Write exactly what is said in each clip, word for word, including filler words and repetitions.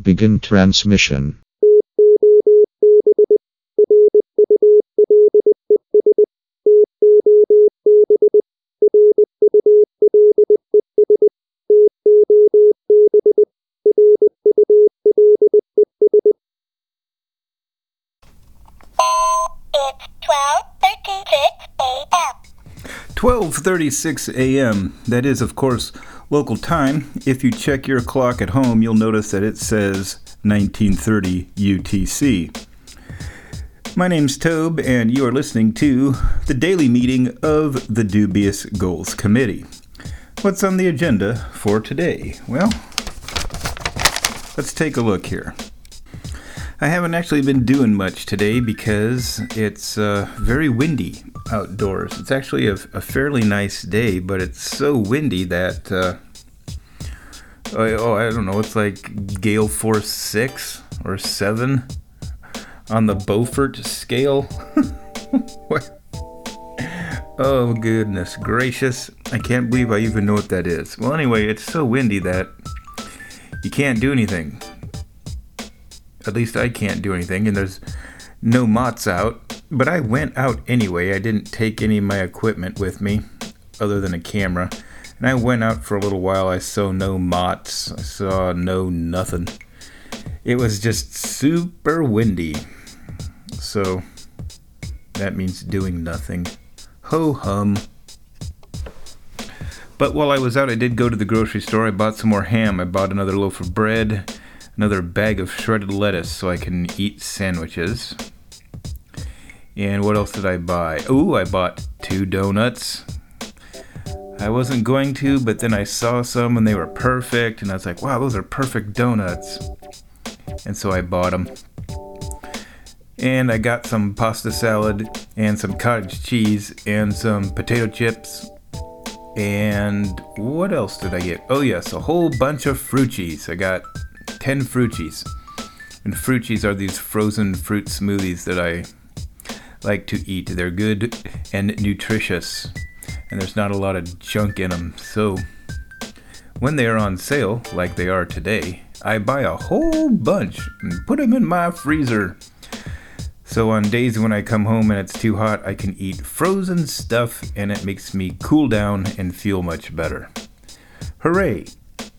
Begin transmission. twelve thirty-six a.m. That is, of course, local time. If you check your clock at home, you'll notice that it says nineteen thirty U T C. My name's Tobe, and you are listening to the daily meeting of the Dubious Goals Committee. What's on the agenda for today? Well, let's take a look here. I haven't actually been doing much today because it's uh, very windy outdoors. It's actually a, a fairly nice day, but it's so windy that, uh, oh, I don't know, it's like gale force six or seven on the Beaufort scale. Oh, goodness gracious. I can't believe I even know what that is. Well, anyway, it's so windy that you can't do anything. At least I can't do anything, and there's no moths out. But I went out anyway. I didn't take any of my equipment with me, other than a camera. And I went out for a little while. I saw no moths. I saw no nothing. It was just super windy. So, that means doing nothing. Ho-hum. But while I was out, I did go to the grocery store. I bought some more ham. I bought another loaf of bread. Another bag of shredded lettuce so I can eat sandwiches. And what else did I buy? Ooh, I bought two donuts. I wasn't going to, but then I saw some and they were perfect. And I was like, wow, those are perfect donuts. And so I bought them. And I got some pasta salad and some cottage cheese and some potato chips. And what else did I get? Oh yes, a whole bunch of fruit cheese. I got ten fruit cheese. And fruit cheese are these frozen fruit smoothies that I like to eat. They're good and nutritious. And there's not a lot of junk in them. So when they are on sale, like they are today, I buy a whole bunch and put them in my freezer. So on days when I come home and it's too hot, I can eat frozen stuff and it makes me cool down and feel much better. Hooray!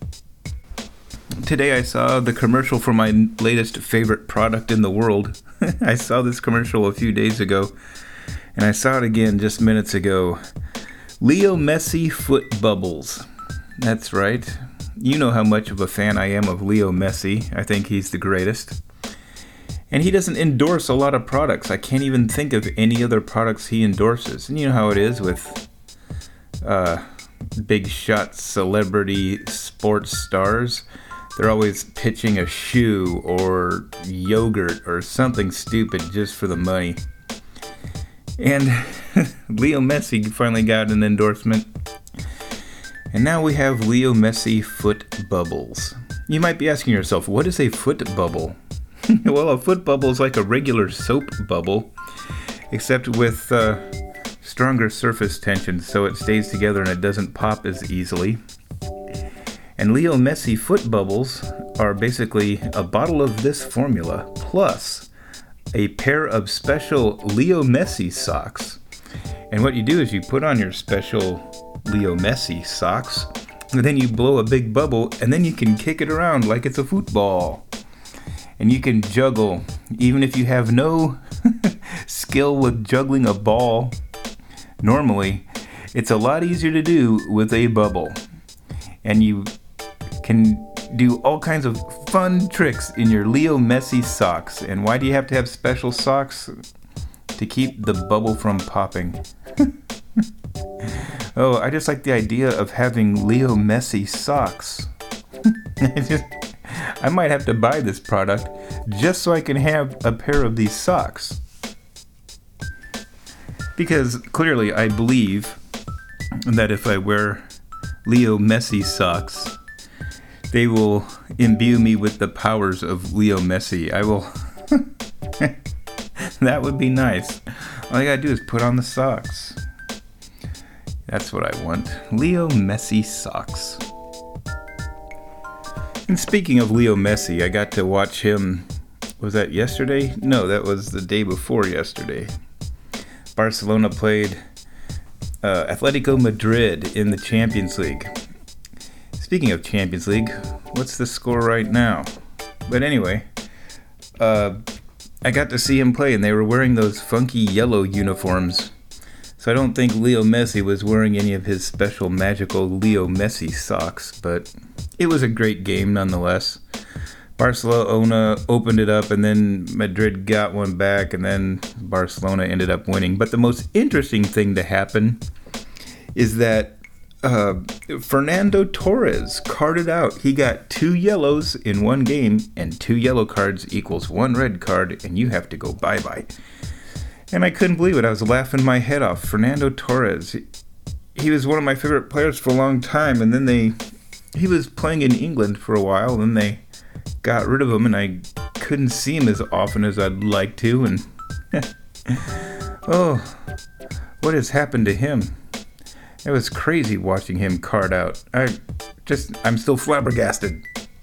Today I saw the commercial for my latest favorite product in the world. I saw this commercial a few days ago, and I saw it again just minutes ago. Leo Messi Foot Bubbles. That's right. You know how much of a fan I am of Leo Messi. I think he's the greatest. And he doesn't endorse a lot of products. I can't even think of any other products he endorses. And you know how it is with uh, big shot celebrity sports stars. They're always pitching a shoe or yogurt or something stupid just for the money. And Leo Messi finally got an endorsement. And now we have Leo Messi Foot Bubbles. You might be asking yourself, what is a foot bubble? Well, a foot bubble is like a regular soap bubble, except with uh, stronger surface tension, so it stays together and it doesn't pop as easily. And Leo Messi Foot Bubbles are basically a bottle of this formula plus a pair of special Leo Messi socks. And what you do is you put on your special Leo Messi socks, and then you blow a big bubble, and then you can kick it around like it's a football. And you can juggle, even if you have no skill with juggling a ball. Normally, it's a lot easier to do with a bubble. And you can do all kinds of fun tricks in your Leo Messi socks. And why do you have to have special socks? To keep the bubble from popping. Oh, I just like the idea of having Leo Messi socks. I just, I might have to buy this product just so I can have a pair of these socks. Because clearly I believe that if I wear Leo Messi socks, they will imbue me with the powers of Leo Messi. I will... That would be nice. All I gotta do is put on the socks. That's what I want. Leo Messi socks. And speaking of Leo Messi, I got to watch him, was that yesterday? No, that was the day before yesterday. Barcelona played uh, Atletico Madrid in the Champions League. Speaking of Champions League, what's the score right now? But anyway, uh, I got to see him play, and they were wearing those funky yellow uniforms. So I don't think Leo Messi was wearing any of his special magical Leo Messi socks, but it was a great game nonetheless. Barcelona opened it up, and then Madrid got one back, and then Barcelona ended up winning. But the most interesting thing to happen is that uh, Fernando Torres carded out. He got two yellows in one game, and two yellow cards equals one red card, and you have to go bye-bye. And I couldn't believe it. I was laughing my head off. Fernando Torres, he, he was one of my favorite players for a long time, and then they, he was playing in England for a while, and then they got rid of him, and I couldn't see him as often as I'd like to, and oh, what has happened to him? It was crazy watching him card out. I just, I'm still flabbergasted.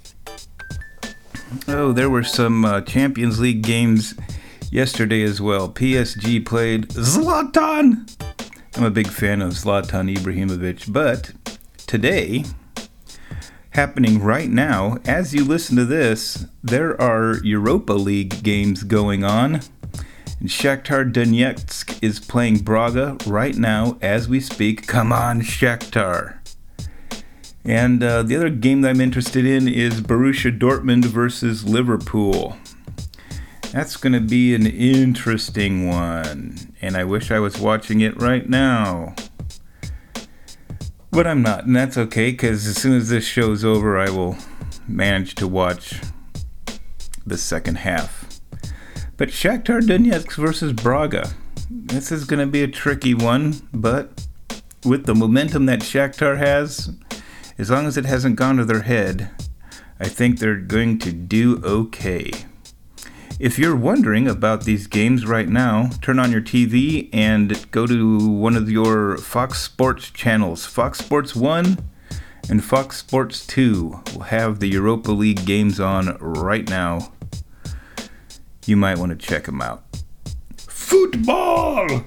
Oh, there were some uh, Champions League games yesterday as well. P S G played Zlatan. I'm a big fan of Zlatan Ibrahimovic, but today, happening right now, as you listen to this, there are Europa League games going on. And Shakhtar Donetsk is playing Braga right now as we speak. Come on, Shakhtar. And uh, the other game that I'm interested in is Borussia Dortmund versus Liverpool. That's going to be an interesting one. And I wish I was watching it right now. But I'm not, and that's okay, because as soon as this show's over, I will manage to watch the second half. But Shakhtar Donetsk versus Braga. This is going to be a tricky one, but with the momentum that Shakhtar has, as long as it hasn't gone to their head, I think they're going to do okay. If you're wondering about these games right now, turn on your T V and go to one of your Fox Sports channels. Fox Sports one and Fox Sports two will have the Europa League games on right now. You might want to check them out. Football!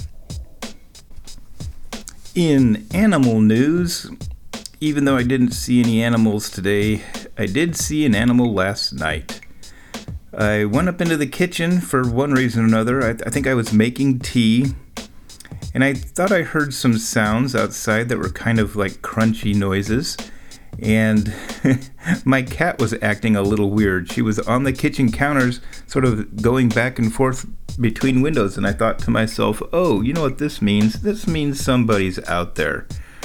In animal news, even though I didn't see any animals today, I did see an animal last night. I went up into the kitchen for one reason or another. I, th- I think I was making tea, and I thought I heard some sounds outside that were kind of like crunchy noises, and my cat was acting a little weird. She was on the kitchen counters, sort of going back and forth between windows, and I thought to myself, oh, you know what this means? This means somebody's out there.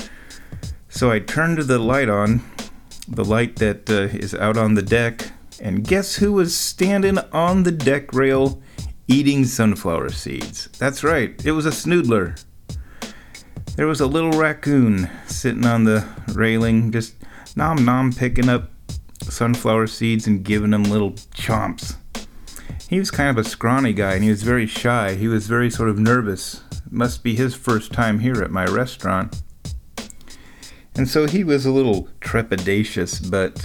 So I turned the light on, the light that uh, is out on the deck, and guess who was standing on the deck rail eating sunflower seeds? That's right, it was a snoodler. There was a little raccoon sitting on the railing, just nom nom picking up sunflower seeds and giving them little chomps. He was kind of a scrawny guy, and he was very shy. He was very sort of nervous. It must be his first time here at my restaurant. And so he was a little trepidatious, but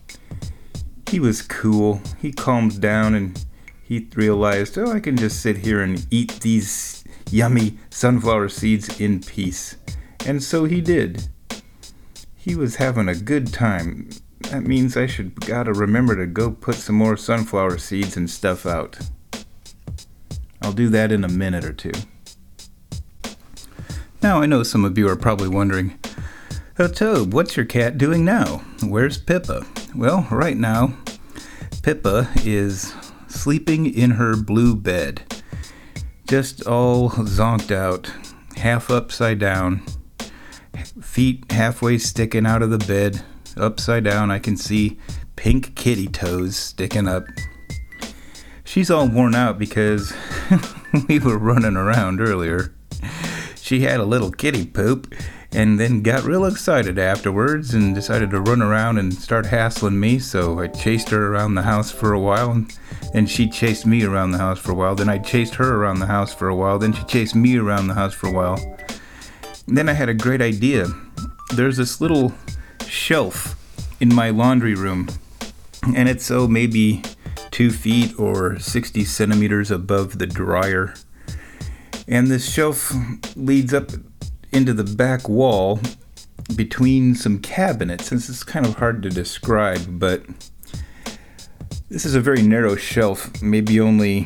he was cool. He calmed down, and he realized, oh, I can just sit here and eat these yummy sunflower seeds in peace. And so he did. He was having a good time. That means I should gotta remember to go put some more sunflower seeds and stuff out. I'll do that in a minute or two. Now, I know some of you are probably wondering, oh, Tobe, what's your cat doing now? Where's Pippa? Well, right now, Pippa is sleeping in her blue bed. Just all zonked out, half upside down, feet halfway sticking out of the bed. Upside down, I can see pink kitty toes sticking up. She's all worn out because we were running around earlier. She had a little kitty poop and then got real excited afterwards and decided to run around and start hassling me, so I chased her around the house for a while, and, and she chased me around the house for a while. Then I chased her around the house for a while. Then she chased me around the house for a while. And then I had a great idea. There's this little shelf in my laundry room, and it's oh maybe two feet or sixty centimeters above the dryer. And this shelf leads up into the back wall between some cabinets. This is kind of hard to describe, but this is a very narrow shelf, maybe only,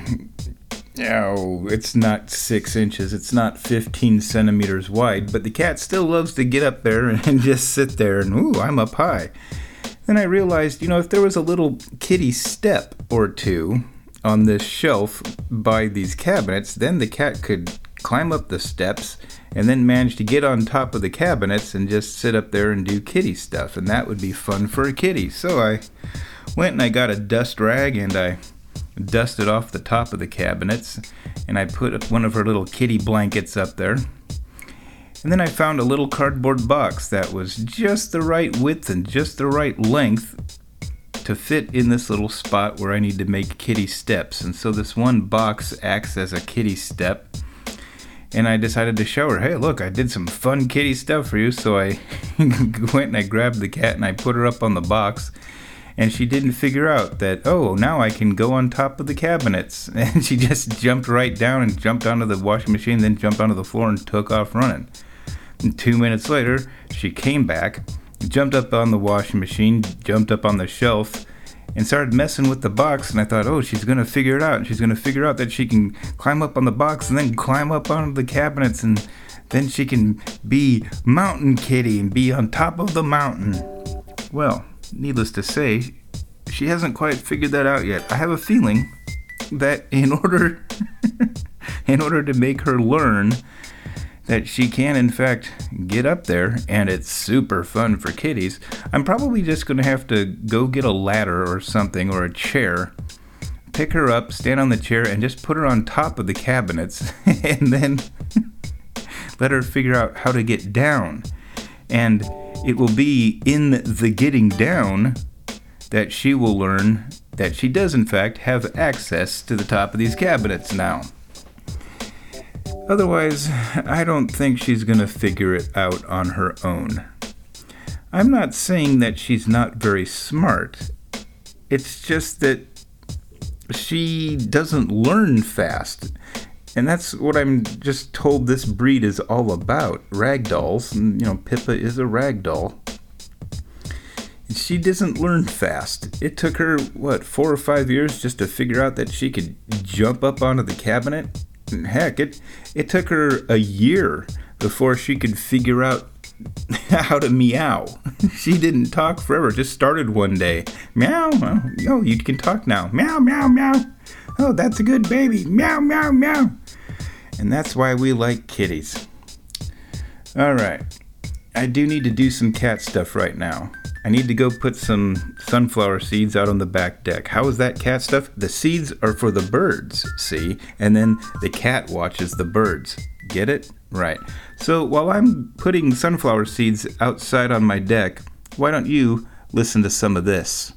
oh, it's not six inches, it's not fifteen centimeters wide, but the cat still loves to get up there and just sit there and, ooh, I'm up high. Then I realized, you know, if there was a little kitty step or two on this shelf by these cabinets, then the cat could climb up the steps and then manage to get on top of the cabinets and just sit up there and do kitty stuff, and that would be fun for a kitty. So I went and I got a dust rag and I dusted off the top of the cabinets, and I put one of her little kitty blankets up there. And then I found a little cardboard box that was just the right width and just the right length to fit in this little spot where I need to make kitty steps. And so this one box acts as a kitty step. And I decided to show her, hey, look, I did some fun kitty stuff for you. So I went and I grabbed the cat and I put her up on the box. And she didn't figure out that, oh, now I can go on top of the cabinets. And she just jumped right down and jumped onto the washing machine, then jumped onto the floor and took off running. And two minutes later, she came back, jumped up on the washing machine, jumped up on the shelf, and started messing with the box. And I thought, oh, she's going to figure it out. And she's going to figure out that she can climb up on the box and then climb up onto the cabinets. And then she can be Mountain Kitty and be on top of the mountain. Well, needless to say, she hasn't quite figured that out yet. I have a feeling that in order in order to make her learn that she can in fact get up there, and it's super fun for kitties, I'm probably just going to have to go get a ladder or something, or a chair, pick her up, stand on the chair, and just put her on top of the cabinets, and then let her figure out how to get down. And it will be in the getting down that she will learn that she does in fact have access to the top of these cabinets now. Otherwise, I don't think she's going to figure it out on her own. I'm not saying that she's not very smart. It's just that she doesn't learn fast. And that's what I'm just told this breed is all about. Ragdolls. And, you know, Pippa is a ragdoll. And she doesn't learn fast. It took her, what, four or five years just to figure out that she could jump up onto the cabinet? And heck, it, it took her a year before she could figure out how to meow. She didn't talk forever. Just started one day. Meow. Oh, you can talk now. Meow, meow, meow. Oh, that's a good baby. Meow, meow, meow. And that's why we like kitties. All right. I do need to do some cat stuff right now. I need to go put some sunflower seeds out on the back deck. How is that cat stuff? The seeds are for the birds, see? And then the cat watches the birds. Get it? Right. So while I'm putting sunflower seeds outside on my deck, why don't you listen to some of this?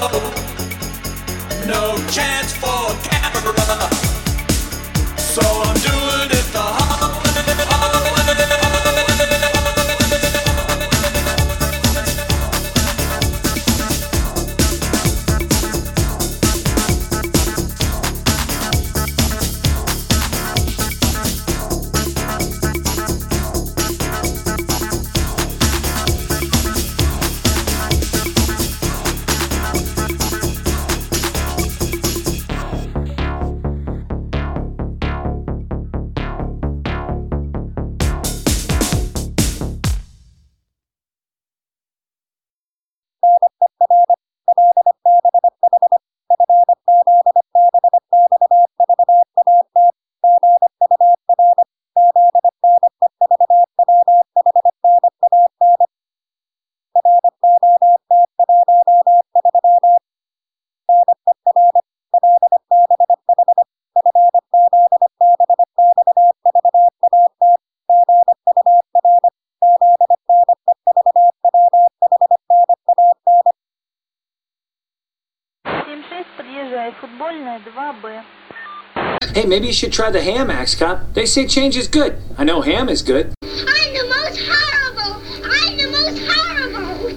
No chance for camera, so I'm doing it the hard way. Hey, maybe you should try the ham, Axe Cop. They say change is good. I know ham is good. I'm the most horrible! I'm the most horrible!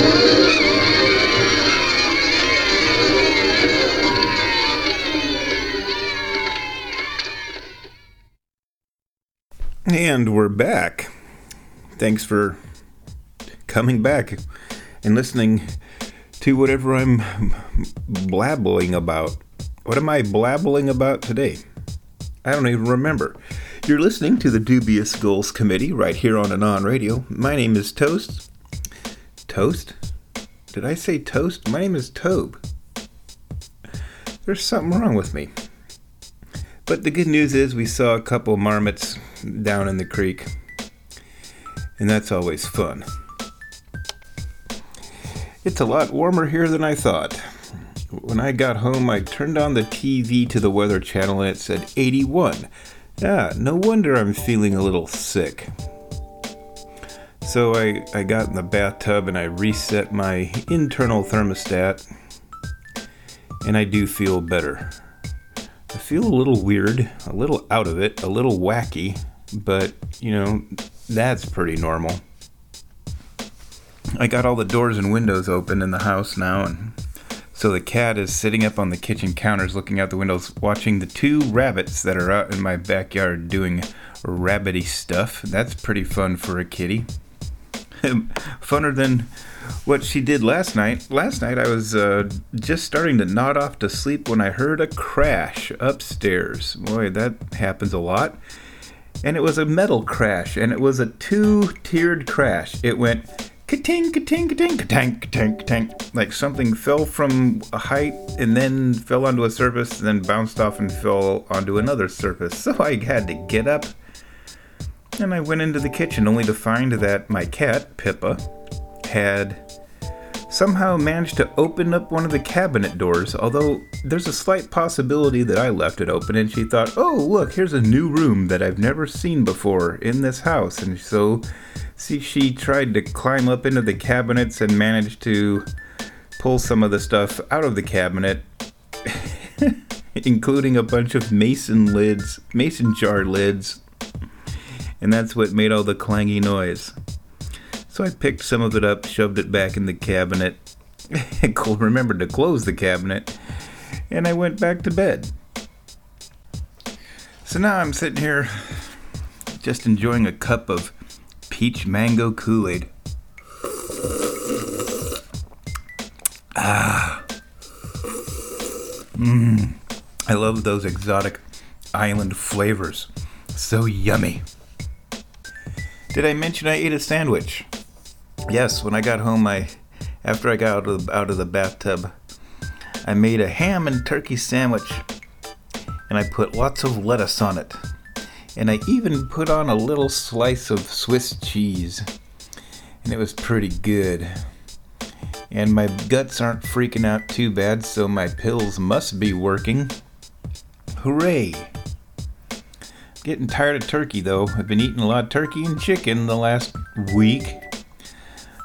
And we're back. Thanks for coming back and listening to whatever I'm blabbling about. What am I blabbling about today? I don't even remember. You're listening to the Dubious Goals Committee right here on Anon Radio. My name is Toast. Toast? Did I say Toast? My name is Tobe. There's something wrong with me. But the good news is we saw a couple marmots down in the creek. And that's always fun. It's a lot warmer here than I thought. When I got home, I turned on the T V to the Weather Channel and it said eighty-one. Yeah, no wonder I'm feeling a little sick. So I, I got in the bathtub and I reset my internal thermostat. And I do feel better. I feel a little weird, a little out of it, a little wacky. But, you know, that's pretty normal. I got all the doors and windows open in the house now, and so the cat is sitting up on the kitchen counters looking out the windows watching the two rabbits that are out in my backyard doing rabbity stuff. That's pretty fun for a kitty. Funner than what she did last night. Last night I was uh, just starting to nod off to sleep when I heard a crash upstairs. Boy, that happens a lot. And it was a metal crash, and it was a two-tiered crash. It went ka-ting, ka-ting, ka-ting, ka-tang, ka-tang, ka-tang. Like something fell from a height and then fell onto a surface and then bounced off and fell onto another surface. So I had to get up and I went into the kitchen only to find that my cat, Pippa, had somehow managed to open up one of the cabinet doors, although there's a slight possibility that I left it open and she thought, oh, look, here's a new room that I've never seen before in this house. And so see, she tried to climb up into the cabinets and managed to pull some of the stuff out of the cabinet, including a bunch of mason lids, mason jar lids. And that's what made all the clangy noise. So I picked some of it up, shoved it back in the cabinet, remembered to close the cabinet, and I went back to bed. So now I'm sitting here just enjoying a cup of peach mango Kool-Aid. Ah. Mmm. I love those exotic island flavors. So yummy. Did I mention I ate a sandwich? Yes, when I got home, I, after I got out of, the, out of the bathtub, I made a ham and turkey sandwich, and I put lots of lettuce on it. And I even put on a little slice of Swiss cheese, and it was pretty good. And my guts aren't freaking out too bad, so my pills must be working. Hooray! Getting tired of turkey, though. I've been eating a lot of turkey and chicken the last week.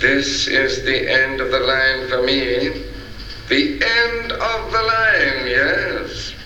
This is the end of the line for me. The end of the line, yes.